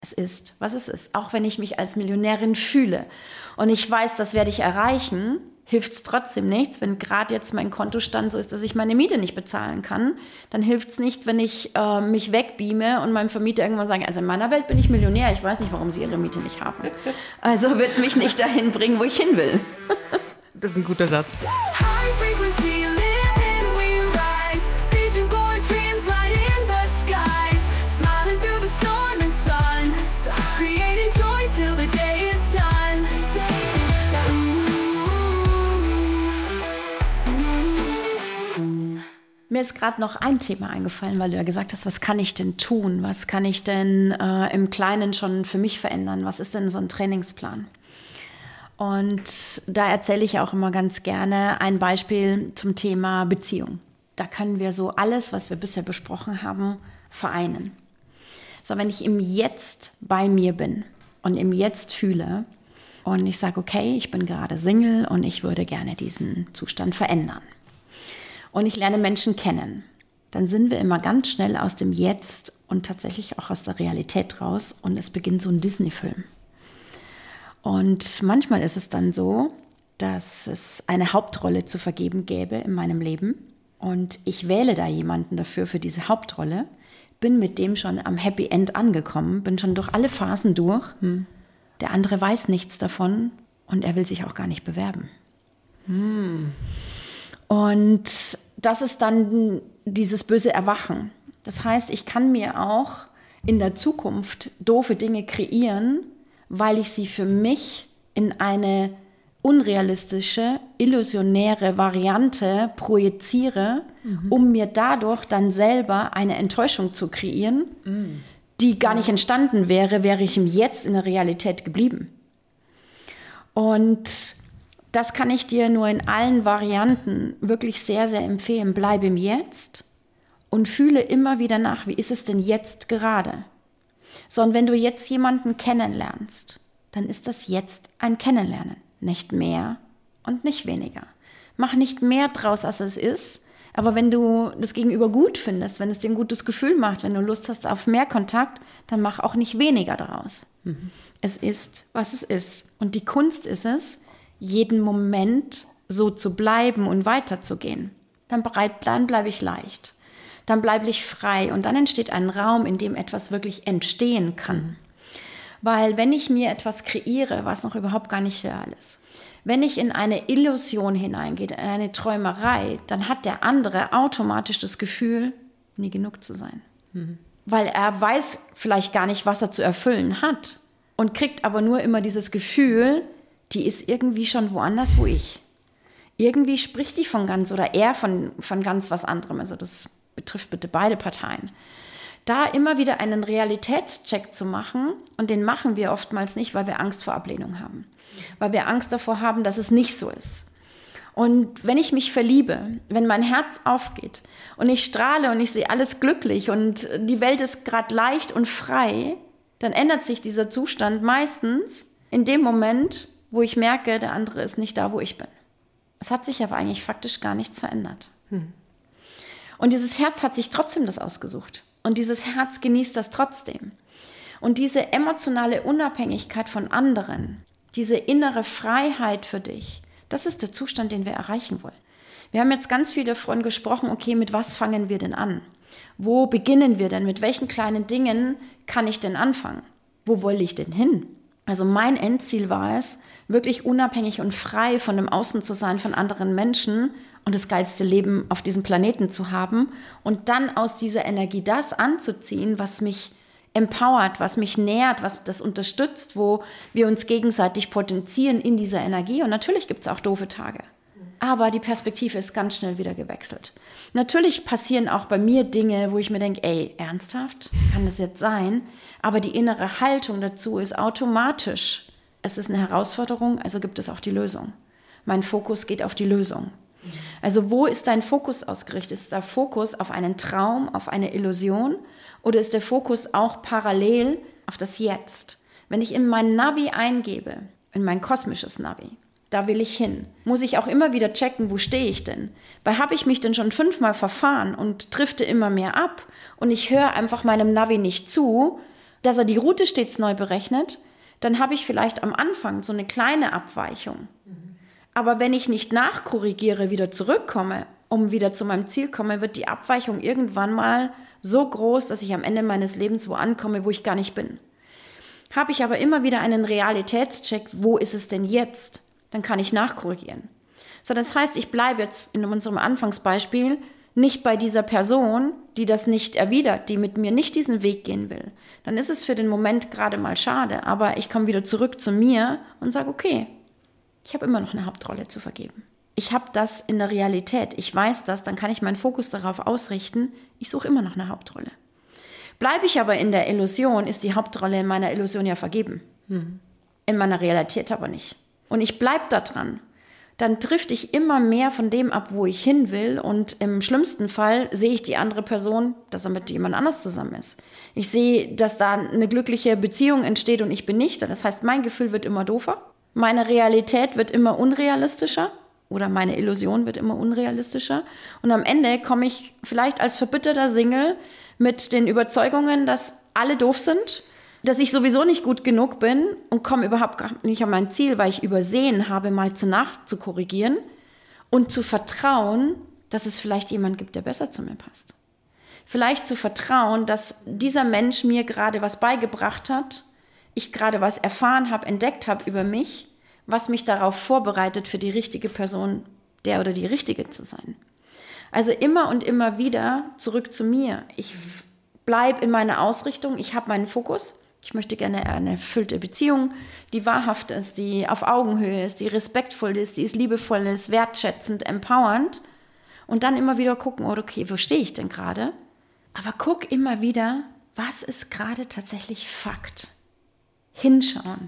Es ist, was es ist. Auch wenn ich mich als Millionärin fühle und ich weiß, das werde ich erreichen, hilft es trotzdem nichts, wenn gerade jetzt mein Kontostand so ist, dass ich meine Miete nicht bezahlen kann. Dann hilft es nicht, wenn ich mich wegbeame und meinem Vermieter irgendwann sage, also in meiner Welt bin ich Millionär, ich weiß nicht, warum Sie Ihre Miete nicht haben. Also wird mich nicht dahin bringen, wo ich hin will. Das ist ein guter Satz. Mir ist gerade noch ein Thema eingefallen, weil du ja gesagt hast, was kann ich denn tun? Was kann ich denn im Kleinen schon für mich verändern? Was ist denn so ein Trainingsplan? Und da erzähle ich auch immer ganz gerne ein Beispiel zum Thema Beziehung. Da können wir so alles, was wir bisher besprochen haben, vereinen. So, wenn ich im Jetzt bei mir bin und im Jetzt fühle und ich sage, okay, ich bin gerade Single und ich würde gerne diesen Zustand verändern. Und ich lerne Menschen kennen, dann sind wir immer ganz schnell aus dem Jetzt und tatsächlich auch aus der Realität raus und es beginnt so ein Disney-Film. Und manchmal ist es dann so, dass es eine Hauptrolle zu vergeben gäbe in meinem Leben und ich wähle da jemanden dafür für diese Hauptrolle, bin mit dem schon am Happy End angekommen, bin schon durch alle Phasen durch. Der andere weiß nichts davon und er will sich auch gar nicht bewerben. Und das ist dann dieses böse Erwachen. Das heißt, ich kann mir auch in der Zukunft doofe Dinge kreieren, weil ich sie für mich in eine unrealistische, illusionäre Variante projiziere, um mir dadurch dann selber eine Enttäuschung zu kreieren, die gar nicht entstanden wäre, wäre ich im Jetzt in der Realität geblieben. Und das kann ich dir nur in allen Varianten wirklich sehr, sehr empfehlen. Bleib im Jetzt und fühle immer wieder nach, wie ist es denn jetzt gerade? So, und wenn du jetzt jemanden kennenlernst, dann ist das jetzt ein Kennenlernen. Nicht mehr und nicht weniger. Mach nicht mehr draus, als es ist. Aber wenn du das Gegenüber gut findest, wenn es dir ein gutes Gefühl macht, wenn du Lust hast auf mehr Kontakt, dann mach auch nicht weniger daraus. Es ist, was es ist. Und die Kunst ist es, jeden Moment so zu bleiben und weiterzugehen. Dann bleibe ich leicht. Dann bleibe ich frei und dann entsteht ein Raum, in dem etwas wirklich entstehen kann. Weil wenn ich mir etwas kreiere, was noch überhaupt gar nicht real ist, wenn ich in eine Illusion hineingehe, in eine Träumerei, dann hat der andere automatisch das Gefühl, nie genug zu sein. Weil er weiß vielleicht gar nicht, was er zu erfüllen hat und kriegt aber nur immer dieses Gefühl, die ist irgendwie schon woanders, wo ich. Irgendwie spricht die von ganz oder er von ganz was anderem. Also das betrifft bitte beide Parteien. Da immer wieder einen Realitätscheck zu machen, und den machen wir oftmals nicht, weil wir Angst vor Ablehnung haben. Weil wir Angst davor haben, dass es nicht so ist. Und wenn ich mich verliebe, wenn mein Herz aufgeht und ich strahle und ich sehe alles glücklich und die Welt ist gerade leicht und frei, dann ändert sich dieser Zustand meistens in dem Moment, wo ich merke, der andere ist nicht da, wo ich bin. Es hat sich aber eigentlich faktisch gar nichts verändert. Und dieses Herz hat sich trotzdem das ausgesucht. Und dieses Herz genießt das trotzdem. Und diese emotionale Unabhängigkeit von anderen, diese innere Freiheit für dich, das ist der Zustand, den wir erreichen wollen. Wir haben jetzt ganz viel davon gesprochen, okay, mit was fangen wir denn an? Wo beginnen wir denn? Mit welchen kleinen Dingen kann ich denn anfangen? Wo will ich denn hin? Also mein Endziel war es, wirklich unabhängig und frei von dem Außen zu sein, von anderen Menschen und das geilste Leben auf diesem Planeten zu haben und dann aus dieser Energie das anzuziehen, was mich empowert, was mich nährt, was das unterstützt, wo wir uns gegenseitig potenzieren in dieser Energie. Und natürlich gibt es auch doofe Tage. Aber die Perspektive ist ganz schnell wieder gewechselt. Natürlich passieren auch bei mir Dinge, wo ich mir denke, ey, ernsthaft? Kann das jetzt sein? Aber die innere Haltung dazu ist automatisch. Es ist eine Herausforderung, also gibt es auch die Lösung. Mein Fokus geht auf die Lösung. Also wo ist dein Fokus ausgerichtet? Ist der Fokus auf einen Traum, auf eine Illusion? Oder ist der Fokus auch parallel auf das Jetzt? Wenn ich in mein Navi eingebe, in mein kosmisches Navi, da will ich hin, muss ich auch immer wieder checken, wo stehe ich denn? Weil habe ich mich denn schon 5-mal verfahren und drifte immer mehr ab und ich höre einfach meinem Navi nicht zu, dass er die Route stets neu berechnet, dann habe ich vielleicht am Anfang so eine kleine Abweichung. Aber wenn ich nicht nachkorrigiere, wieder zurückkomme, um wieder zu meinem Ziel komme, wird die Abweichung irgendwann mal so groß, dass ich am Ende meines Lebens wo ankomme, wo ich gar nicht bin. Habe ich aber immer wieder einen Realitätscheck, wo ist es denn jetzt? Dann kann ich nachkorrigieren. So, das heißt, ich bleibe jetzt in unserem Anfangsbeispiel nicht bei dieser Person, die das nicht erwidert, die mit mir nicht diesen Weg gehen will. Dann ist es für den Moment gerade mal schade, aber ich komme wieder zurück zu mir und sage, okay, ich habe immer noch eine Hauptrolle zu vergeben. Ich habe das in der Realität, ich weiß das, dann kann ich meinen Fokus darauf ausrichten, ich suche immer noch eine Hauptrolle. Bleibe ich aber in der Illusion, ist die Hauptrolle in meiner Illusion ja vergeben. In meiner Realität aber nicht. Und ich bleibe da dran. Dann trifft ich immer mehr von dem ab, wo ich hin will. Und im schlimmsten Fall sehe ich die andere Person, dass er mit jemand anders zusammen ist. Ich sehe, dass da eine glückliche Beziehung entsteht und ich bin nicht da. Das heißt, mein Gefühl wird immer doofer. Meine Realität wird immer unrealistischer. Oder meine Illusion wird immer unrealistischer. Und am Ende komme ich vielleicht als verbitterter Single mit den Überzeugungen, dass alle doof sind, dass ich sowieso nicht gut genug bin und komme überhaupt nicht an mein Ziel, weil ich übersehen habe, mal zu korrigieren und zu vertrauen, dass es vielleicht jemand gibt, der besser zu mir passt. Vielleicht zu vertrauen, dass dieser Mensch mir gerade was beigebracht hat, ich gerade was erfahren habe, entdeckt habe über mich, was mich darauf vorbereitet, für die richtige Person, der oder die Richtige zu sein. Also immer und immer wieder zurück zu mir. Ich bleibe in meiner Ausrichtung, ich habe meinen Fokus. Ich möchte gerne eine erfüllte Beziehung, die wahrhaft ist, die auf Augenhöhe ist, die respektvoll ist, die ist liebevoll ist, wertschätzend, empowernd. Und dann immer wieder gucken, okay, wo stehe ich denn gerade? Aber guck immer wieder, was ist gerade tatsächlich Fakt? Hinschauen,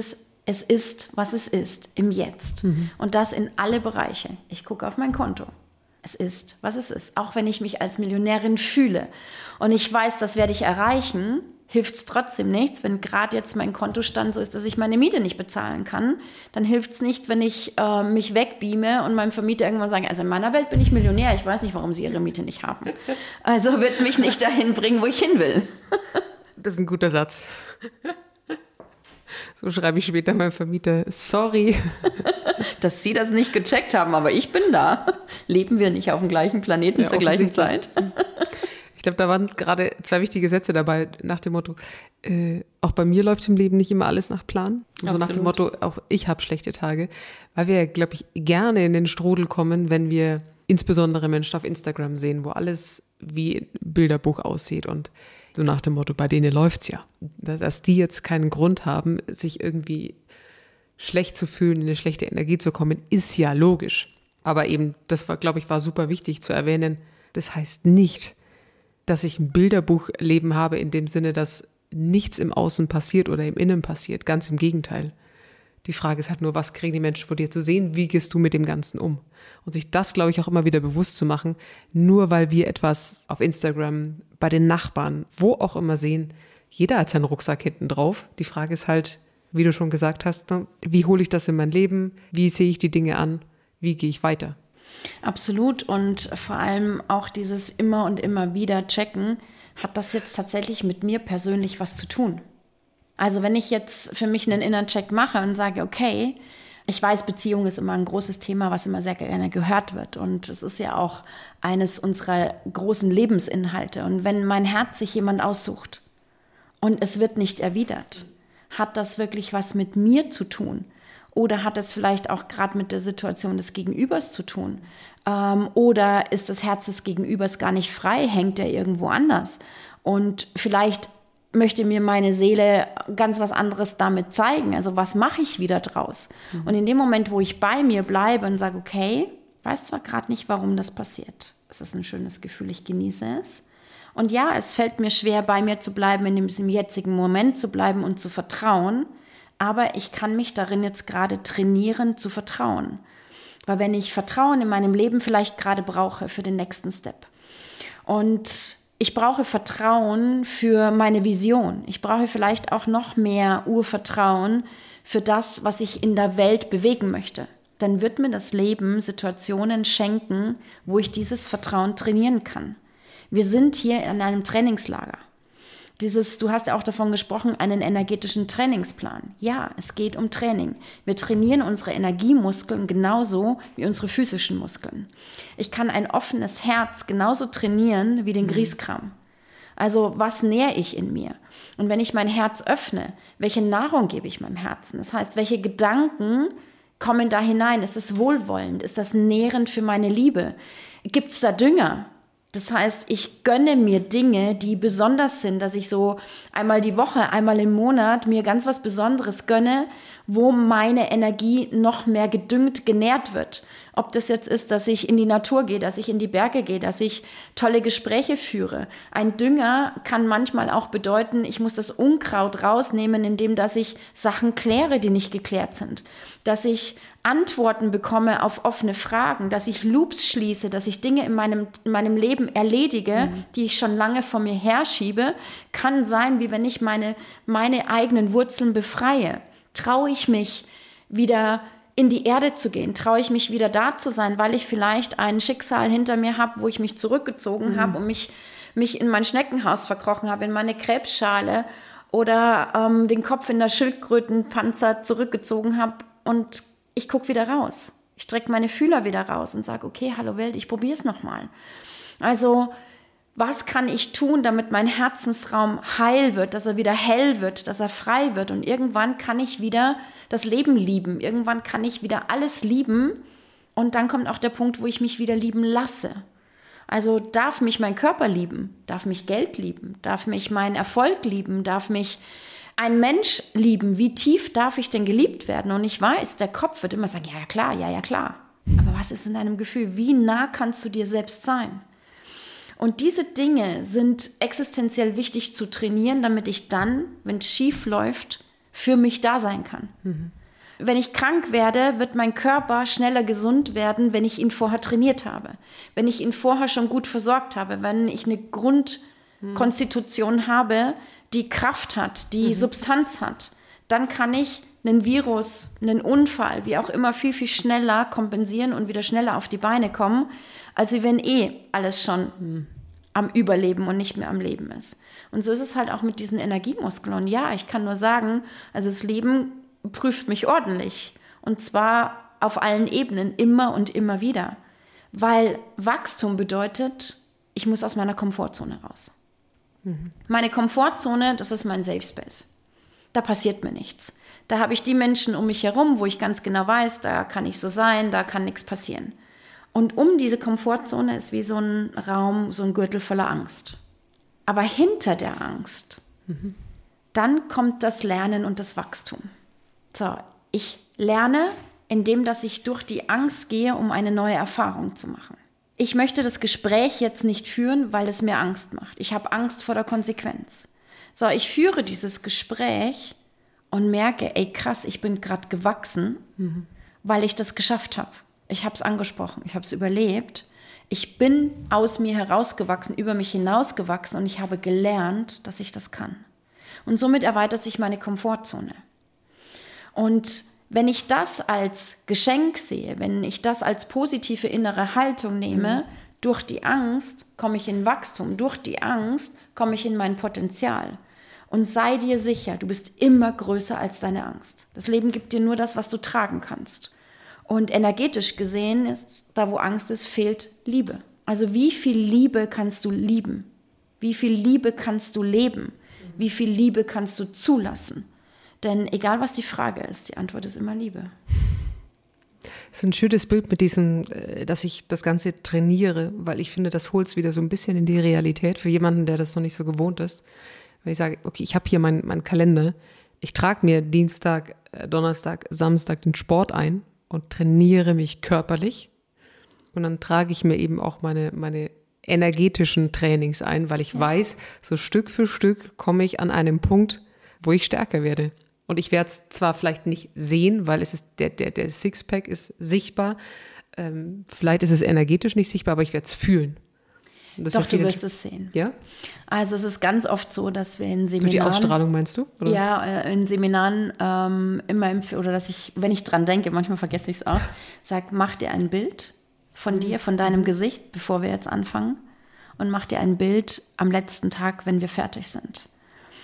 es ist, was es ist, im Jetzt. Und das in alle Bereiche. Ich gucke auf mein Konto. Es ist, was es ist. Auch wenn ich mich als Millionärin fühle und ich weiß, das werde ich erreichen, hilft es trotzdem nichts, wenn gerade jetzt mein Kontostand so ist, dass ich meine Miete nicht bezahlen kann. Dann hilft es nicht, wenn ich mich wegbeame und meinem Vermieter irgendwann sage, also in meiner Welt bin ich Millionär, ich weiß nicht, warum Sie Ihre Miete nicht haben. Also wird mich nicht dahin bringen, wo ich hin will. Das ist ein guter Satz. So schreibe ich später meinem Vermieter, sorry. Dass Sie das nicht gecheckt haben, aber ich bin da. Leben wir nicht auf dem gleichen Planeten zur gleichen Zeit? Ich glaube, da waren gerade 2 wichtige Sätze dabei, nach dem Motto, auch bei mir läuft im Leben nicht immer alles nach Plan. Also nach dem Motto, auch ich habe schlechte Tage, weil wir, glaube ich, gerne in den Strudel kommen, wenn wir insbesondere Menschen auf Instagram sehen, wo alles wie ein Bilderbuch aussieht und so nach dem Motto, bei denen läuft's ja. Dass die jetzt keinen Grund haben, sich irgendwie schlecht zu fühlen, in eine schlechte Energie zu kommen, ist ja logisch. Aber eben, das war, glaube ich, war super wichtig zu erwähnen, das heißt nicht, dass ich ein Bilderbuchleben habe in dem Sinne, dass nichts im Außen passiert oder im Innen passiert. Ganz im Gegenteil. Die Frage ist halt nur, was kriegen die Menschen von dir zu sehen? Wie gehst du mit dem Ganzen um? Und sich das, glaube ich, auch immer wieder bewusst zu machen, nur weil wir etwas auf Instagram, bei den Nachbarn, wo auch immer sehen, jeder hat seinen Rucksack hinten drauf. Die Frage ist halt, wie du schon gesagt hast, wie hole ich das in mein Leben? Wie sehe ich die Dinge an? Wie gehe ich weiter? Absolut, und vor allem auch dieses immer und immer wieder checken, hat das jetzt tatsächlich mit mir persönlich was zu tun? Also wenn ich jetzt für mich einen Inner Check mache und sage, okay, ich weiß, Beziehung ist immer ein großes Thema, was immer sehr gerne gehört wird, und es ist ja auch eines unserer großen Lebensinhalte, und wenn mein Herz sich jemand aussucht und es wird nicht erwidert, hat das wirklich was mit mir zu tun? Oder hat es vielleicht auch gerade mit der Situation des Gegenübers zu tun? Oder ist das Herz des Gegenübers gar nicht frei, hängt er irgendwo anders? Und vielleicht möchte mir meine Seele ganz was anderes damit zeigen. Also was mache ich wieder draus? Und in dem Moment, wo ich bei mir bleibe und sage, okay, weiß zwar gerade nicht, warum das passiert. Es ist ein schönes Gefühl, ich genieße es. Und ja, es fällt mir schwer, bei mir zu bleiben, in diesem jetzigen Moment zu bleiben und zu vertrauen. Aber ich kann mich darin jetzt gerade trainieren, zu vertrauen. Weil wenn ich Vertrauen in meinem Leben vielleicht gerade brauche für den nächsten Step. Und ich brauche Vertrauen für meine Vision. Ich brauche vielleicht auch noch mehr Urvertrauen für das, was ich in der Welt bewegen möchte. Dann wird mir das Leben Situationen schenken, wo ich dieses Vertrauen trainieren kann. Wir sind hier in einem Trainingslager. Du hast ja auch davon gesprochen, einen energetischen Trainingsplan. Ja, es geht um Training. Wir trainieren unsere Energiemuskeln genauso wie unsere physischen Muskeln. Ich kann ein offenes Herz genauso trainieren wie den Grieskram. Also was nähre ich in mir? Und wenn ich mein Herz öffne, welche Nahrung gebe ich meinem Herzen? Das heißt, welche Gedanken kommen da hinein? Ist das wohlwollend? Ist das nährend für meine Liebe? Gibt es da Dünger? Das heißt, ich gönne mir Dinge, die besonders sind, dass ich so einmal die Woche, einmal im Monat mir ganz was Besonderes gönne, wo meine Energie noch mehr gedüngt, genährt wird. Ob das jetzt ist, dass ich in die Natur gehe, dass ich in die Berge gehe, dass ich tolle Gespräche führe. Ein Dünger kann manchmal auch bedeuten, ich muss das Unkraut rausnehmen, indem dass ich Sachen kläre, die nicht geklärt sind. Dass ich Antworten bekomme auf offene Fragen, dass ich Loops schließe, dass ich Dinge in meinem Leben erledige, die ich schon lange vor mir herschiebe, kann sein, wie wenn ich meine eigenen Wurzeln befreie. Traue ich mich wieder in die Erde zu gehen? Traue ich mich wieder da zu sein, weil ich vielleicht ein Schicksal hinter mir habe, wo ich mich zurückgezogen habe und mich in mein Schneckenhaus verkrochen habe, in meine Krebsschale oder den Kopf in der Schildkrötenpanzer zurückgezogen habe und ich gucke wieder raus. Ich strecke meine Fühler wieder raus und sage, okay, hallo Welt, ich probiere es nochmal. Also, was kann ich tun, damit mein Herzensraum heil wird, dass er wieder hell wird, dass er frei wird und irgendwann kann ich wieder das Leben lieben. Irgendwann kann ich wieder alles lieben und dann kommt auch der Punkt, wo ich mich wieder lieben lasse. Also darf mich mein Körper lieben, darf mich Geld lieben, darf mich mein Erfolg lieben, darf mich ein Mensch lieben. Wie tief darf ich denn geliebt werden? Und ich weiß, der Kopf wird immer sagen, ja klar. Aber was ist in deinem Gefühl? Wie nah kannst du dir selbst sein? Und diese Dinge sind existenziell wichtig zu trainieren, damit ich dann, wenn es schief läuft, für mich da sein kann. Wenn ich krank werde, wird mein Körper schneller gesund werden, wenn ich ihn vorher trainiert habe. Wenn ich ihn vorher schon gut versorgt habe, wenn ich eine Grundkonstitution habe, die Kraft hat, die Substanz hat, dann kann ich einen Virus, einen Unfall, wie auch immer, viel, viel schneller kompensieren und wieder schneller auf die Beine kommen, als wenn alles schon am Überleben und nicht mehr am Leben ist. Und so ist es halt auch mit diesen Energiemuskeln. Und ja, ich kann nur sagen, also das Leben prüft mich ordentlich. Und zwar auf allen Ebenen, immer und immer wieder. Weil Wachstum bedeutet, ich muss aus meiner Komfortzone raus. Meine Komfortzone, das ist mein Safe Space. Da passiert mir nichts. Da habe ich die Menschen um mich herum, wo ich ganz genau weiß, da kann ich so sein, da kann nichts passieren. Und um diese Komfortzone ist wie so ein Raum, so ein Gürtel voller Angst. Aber hinter der Angst, dann kommt das Lernen und das Wachstum. So, ich lerne, indem dass ich durch die Angst gehe, um eine neue Erfahrung zu machen. Ich möchte das Gespräch jetzt nicht führen, weil es mir Angst macht. Ich habe Angst vor der Konsequenz. So, ich führe dieses Gespräch und merke, ey krass, ich bin gerade gewachsen, weil ich das geschafft habe. Ich habe es angesprochen, ich habe es überlebt. Ich bin aus mir herausgewachsen, über mich hinausgewachsen und ich habe gelernt, dass ich das kann. Und somit erweitert sich meine Komfortzone. Und wenn ich das als Geschenk sehe, wenn ich das als positive innere Haltung nehme, durch die Angst komme ich in Wachstum, durch die Angst komme ich in mein Potenzial. Und sei dir sicher, du bist immer größer als deine Angst. Das Leben gibt dir nur das, was du tragen kannst. Und energetisch gesehen ist, da wo Angst ist, fehlt Liebe. Also wie viel Liebe kannst du lieben? Wie viel Liebe kannst du leben? Wie viel Liebe kannst du zulassen? Denn egal, was die Frage ist, die Antwort ist immer Liebe. Das ist ein schönes Bild mit diesem, dass ich das Ganze trainiere, weil ich finde, das holt es wieder so ein bisschen in die Realität für jemanden, der das noch nicht so gewohnt ist. Weil ich sage, okay, ich habe hier meinen Kalender, ich trage mir Dienstag, Donnerstag, Samstag den Sport ein und trainiere mich körperlich. Und dann trage ich mir eben auch meine energetischen Trainings ein, weil ich weiß, so Stück für Stück komme ich an einem Punkt, wo ich stärker werde. Und ich werde es zwar vielleicht nicht sehen, weil es ist der Sixpack ist sichtbar. Vielleicht ist es energetisch nicht sichtbar, aber ich werde es fühlen. Doch, du wirst es sehen. Ja? Also es ist ganz oft so, dass wir in Seminaren... So die Ausstrahlung meinst du? Oder? Ja, in Seminaren immer oder dass ich, wenn ich dran denke, manchmal vergesse ich es auch, sage, mach dir ein Bild von dir, von deinem Gesicht, bevor wir jetzt anfangen. Und mach dir ein Bild am letzten Tag, wenn wir fertig sind.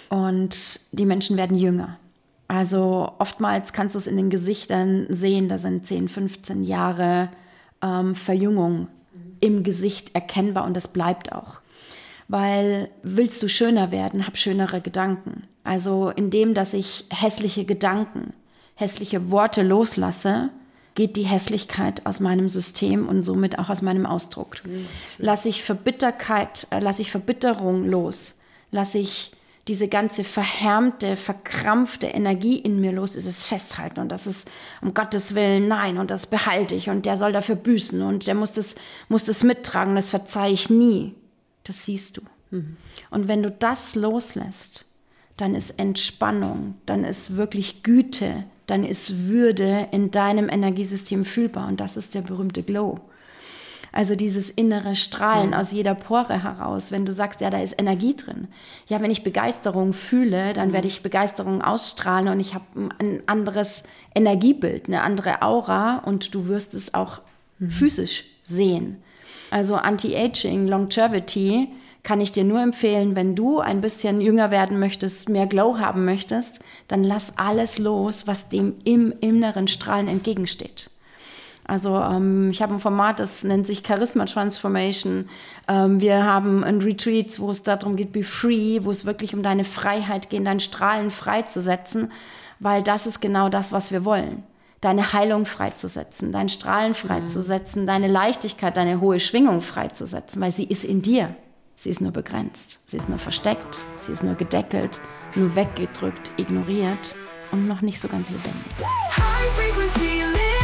und die Menschen werden jünger. Also oftmals kannst du es in den Gesichtern sehen, da sind 10, 15 Jahre Verjüngung im Gesicht erkennbar und das bleibt auch. Weil willst du schöner werden, hab schönere Gedanken. Also indem, dass ich hässliche Gedanken, hässliche Worte loslasse, geht die Hässlichkeit aus meinem System und somit auch aus meinem Ausdruck. Lasse ich Verbitterung los, lasse ich diese ganze verhärmte, verkrampfte Energie in mir los, ist es festhalten und das ist um Gottes Willen nein und das behalte ich und der soll dafür büßen und der muss das mittragen, das verzeihe ich nie. Das siehst du. Und wenn du das loslässt, dann ist Entspannung, dann ist wirklich Güte, dann ist Würde in deinem Energiesystem fühlbar und das ist der berühmte Glow. Also dieses innere Strahlen aus jeder Pore heraus, wenn du sagst, ja, da ist Energie drin. Ja, wenn ich Begeisterung fühle, dann werde ich Begeisterung ausstrahlen und ich habe ein anderes Energiebild, eine andere Aura und du wirst es auch physisch sehen. Also Anti-Aging, Longevity kann ich dir nur empfehlen, wenn du ein bisschen jünger werden möchtest, mehr Glow haben möchtest, dann lass alles los, was dem im inneren Strahlen entgegensteht. Also ich habe ein Format, das nennt sich Charisma Transformation. Wir haben ein Retreat, wo es darum geht, be free, wo es wirklich um deine Freiheit geht, dein Strahlen freizusetzen, weil das ist genau das, was wir wollen. Deine Heilung freizusetzen, dein Strahlen freizusetzen, deine Leichtigkeit, deine hohe Schwingung freizusetzen, weil sie ist in dir. Sie ist nur begrenzt, sie ist nur versteckt, sie ist nur gedeckelt, nur weggedrückt, ignoriert und noch nicht so ganz lebendig.